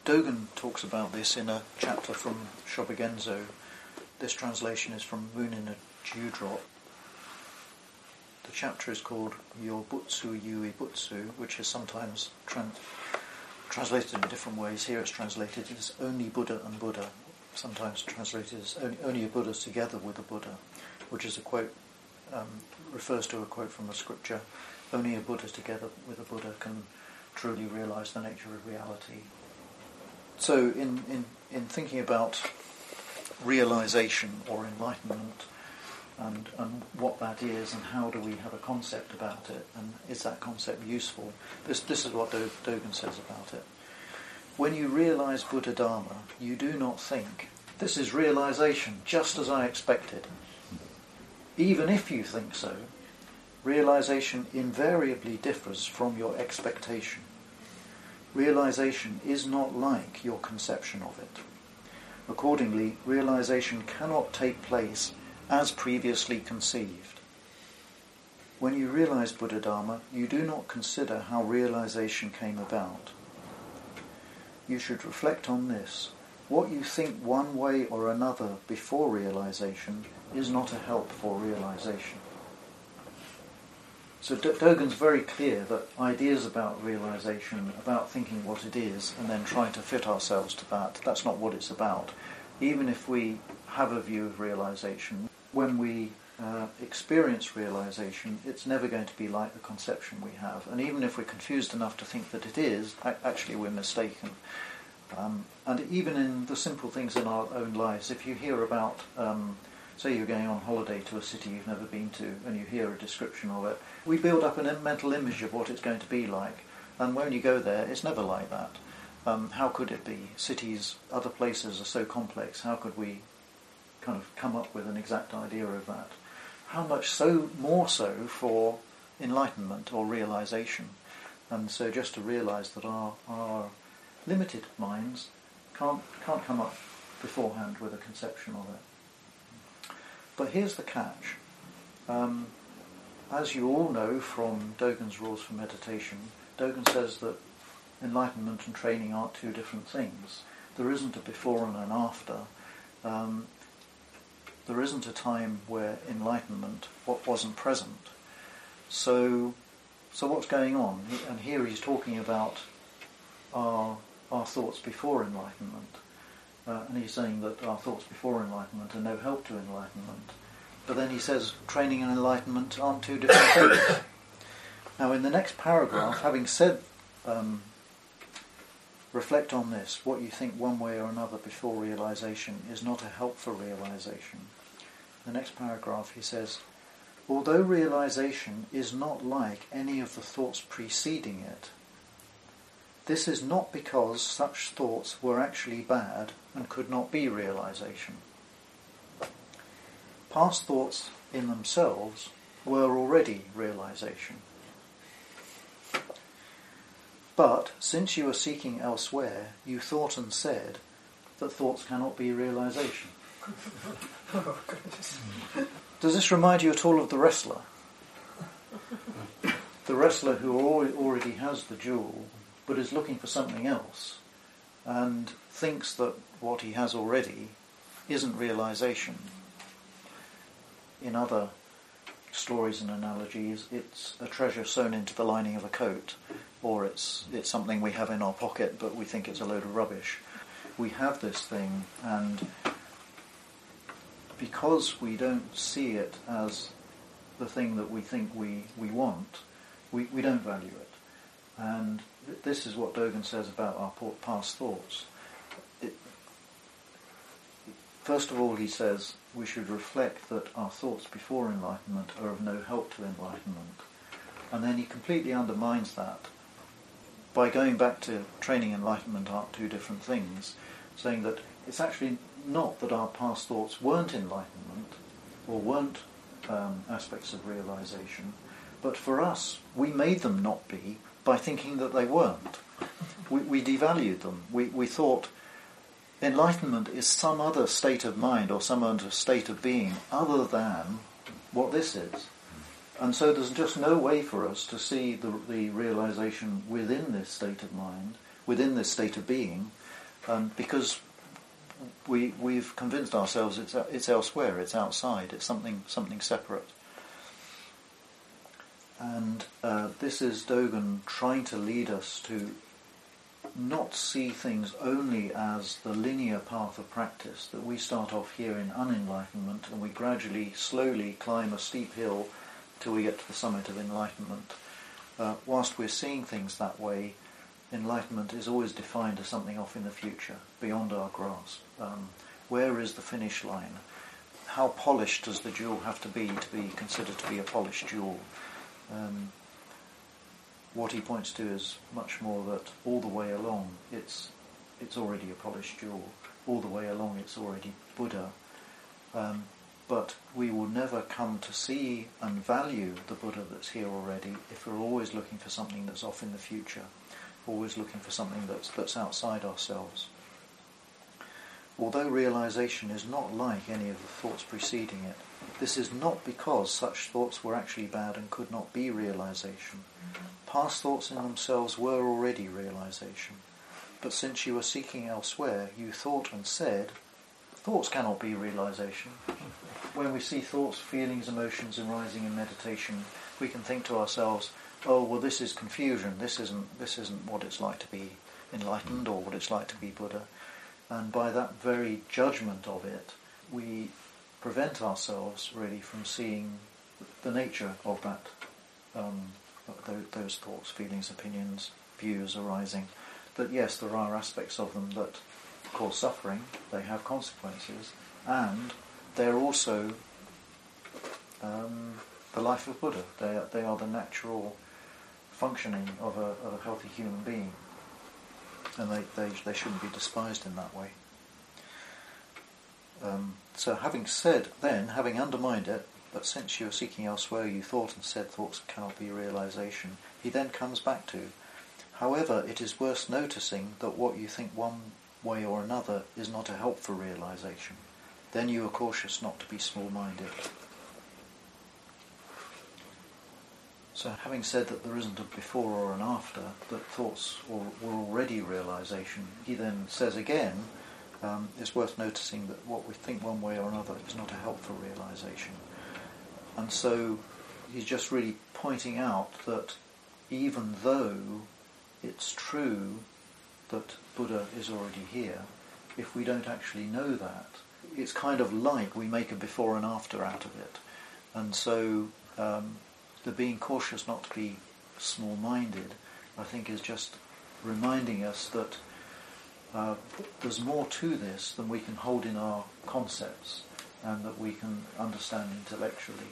Dogen talks about this in a chapter from Shobogenzo. This translation is from Moon in a Dewdrop. The chapter is called Yobutsu Yui Butsu, which is sometimes translated in different ways. Here it's translated as only Buddha and Buddha, sometimes translated as only a Buddha together with a Buddha, which is a quote, refers to a quote from the scripture, only a Buddha together with a Buddha can truly realize the nature of reality. So in thinking about realization or enlightenment and what that is and how do we have a concept about it and is that concept useful, this is what Dogen says about it. When you realize Buddha Dharma, you do not think, this is realization just as I expected. Even if you think so, realization invariably differs from your expectation. Realization is not like your conception of it. Accordingly, realization cannot take place as previously conceived. When you realize Buddha Dharma, you do not consider how realization came about. You should reflect on this. What you think one way or another before realization is not a help for realization. So Dogen's very clear that ideas about realization, about thinking what it is, and then trying to fit ourselves to that, that's not what it's about. Even if we have a view of realization, when we experience realization, it's never going to be like the conception we have. And even if we're confused enough to think that it is, actually we're mistaken. And even in the simple things in our own lives, if you hear about, say you're going on holiday to a city you've never been to, and you hear a description of it, we build up a mental image of what it's going to be like. And when you go there, it's never like that. How could it be? Cities, other places are so complex. How could we kind of come up with an exact idea of that? How much so more so for enlightenment or realization? And so just to realize that our limited minds can't come up beforehand with a conception of it. But here's the catch. As you all know from Dogen's Rules for Meditation, Dogen says that enlightenment and training aren't two different things. There isn't a before and an after. There isn't a time where enlightenment wasn't present. So what's going on? And here he's talking about our thoughts before enlightenment. And he's saying that our thoughts before enlightenment are no help to enlightenment. But then he says training and enlightenment aren't two different things. Now in the next paragraph, having said, reflect on this, what you think one way or another before realization is not a help for realization. The next paragraph he says, although realization is not like any of the thoughts preceding it, this is not because such thoughts were actually bad and could not be realization. Past thoughts in themselves were already realization. But since you are seeking elsewhere, you thought and said that thoughts cannot be realization. Oh, goodness. Does this remind you at all of the wrestler? The wrestler who already has the jewel, but is looking for something else, and thinks that what he has already isn't realization. In other stories and analogies, it's a treasure sewn into the lining of a coat, or it's something we have in our pocket, but we think it's a load of rubbish. We have this thing, and because we don't see it as the thing that we think we want, we don't value it. And this is what Dogen says about our past thoughts. First of all, he says we should reflect that our thoughts before enlightenment are of no help to enlightenment. And then he completely undermines that by going back to training and enlightenment aren't two different things, saying that it's actually not that our past thoughts weren't enlightenment or weren't aspects of realization, but for us, we made them not be by thinking that they weren't. We devalued them. We thought enlightenment is some other state of mind or some other state of being other than what this is. And so there's just no way for us to see the realization within this state of mind, within this state of being, because we've convinced ourselves it's elsewhere, it's outside, it's something separate. And this is Dogen trying to lead us to not see things only as the linear path of practice, that we start off here in unenlightenment and we gradually, slowly climb a steep hill till we get to the summit of enlightenment. Whilst we're seeing things that way, enlightenment is always defined as something off in the future, beyond our grasp. Where is the finish line? How polished does the jewel have to be considered to be a polished jewel? What he points to is much more that all the way along it's already a polished jewel. All the way along it's already Buddha. But we will never come to see and value the Buddha that's here already if we're always looking for something that's off in the future, always looking for something that's outside ourselves. Although realization is not like any of the thoughts preceding it, this is not because such thoughts were actually bad and could not be realization. Past thoughts in themselves were already realization. But since you were seeking elsewhere, you thought and said, thoughts cannot be realization. When we see thoughts, feelings, emotions arising in meditation, we can think to ourselves, oh, well, this is confusion. This isn't what it's like to be enlightened or what it's like to be Buddha. And by that very judgment of it, we prevent ourselves really from seeing the nature of that, those thoughts, feelings, opinions, views arising. That yes, there are aspects of them that cause suffering, they have consequences, and they're also the life of Buddha. They are the natural functioning of a healthy human being. And they shouldn't be despised in that way. So having undermined it, but since you are seeking elsewhere, you thought and said thoughts cannot be realization, he then comes back to, however, it is worth noticing that what you think one way or another is not a help for realization. Then you are cautious not to be small-minded. So having said that there isn't a before or an after, that thoughts were already realization, he then says again, it's worth noticing that what we think one way or another is not a help for realization. And so he's just really pointing out that even though it's true that Buddha is already here, if we don't actually know that, it's kind of like we make a before and after out of it. And so the being cautious not to be small-minded, I think, is just reminding us that there's more to this than we can hold in our concepts and that we can understand intellectually.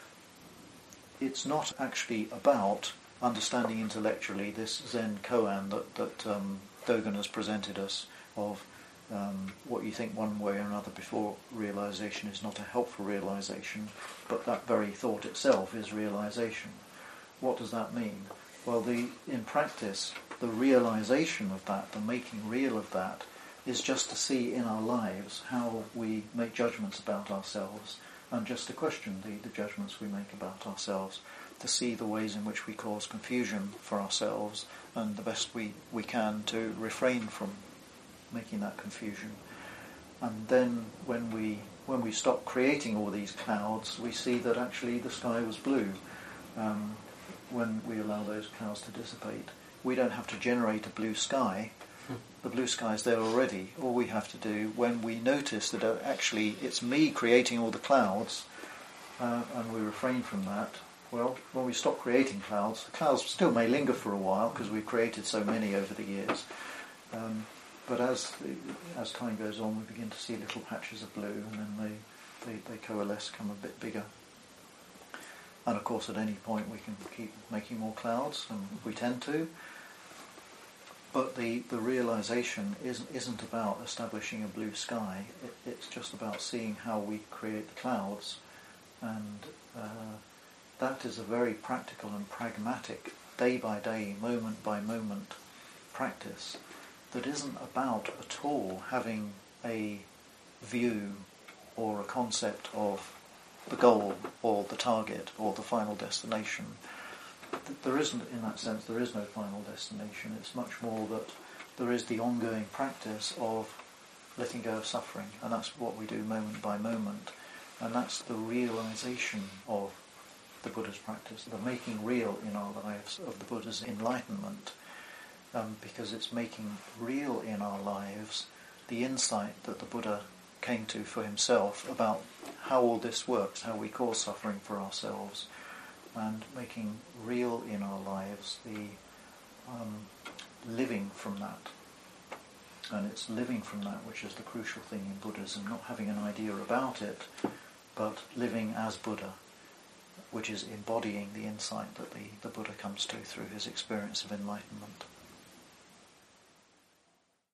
It's not actually about understanding intellectually this Zen koan that Dogen has presented us of what you think one way or another before realization is not a helpful realization, but that very thought itself is realization. What does that mean? Well, in practice, the realization of that, the making real of that, is just to see in our lives how we make judgments about ourselves, and just to question the judgments we make about ourselves, to see the ways in which we cause confusion for ourselves, and the best we can to refrain from making that confusion. And then when we stop creating all these clouds, we see that actually the sky was blue. When we allow those clouds to dissipate, we don't have to generate a blue sky. The blue sky is there already. All we have to do, when we notice that actually it's me creating all the clouds, and we refrain from that, well, when we stop creating clouds, the clouds still may linger for a while because we've created so many over the years. But as time goes on, we begin to see little patches of blue, and then they coalesce, become a bit bigger. And of course, at any point, we can keep making more clouds, and we tend to. But the realization isn't about establishing a blue sky. It's just about seeing how we create the clouds, and that is a very practical and pragmatic, day by day, moment by moment practice that isn't about at all having a view or a concept of the goal or the target or the final destination. There isn't, in that sense, there is no final destination. It's much more that there is the ongoing practice of letting go of suffering, and that's what we do moment by moment, and that's the realization of the Buddha's practice, the making real in our lives of the Buddha's enlightenment, because it's making real in our lives the insight that the Buddha came to for himself about how all this works, how we cause suffering for ourselves, and making real in our lives the living from that. And it's living from that which is the crucial thing in Buddhism, not having an idea about it, but living as Buddha, which is embodying the insight that the Buddha comes to through his experience of enlightenment.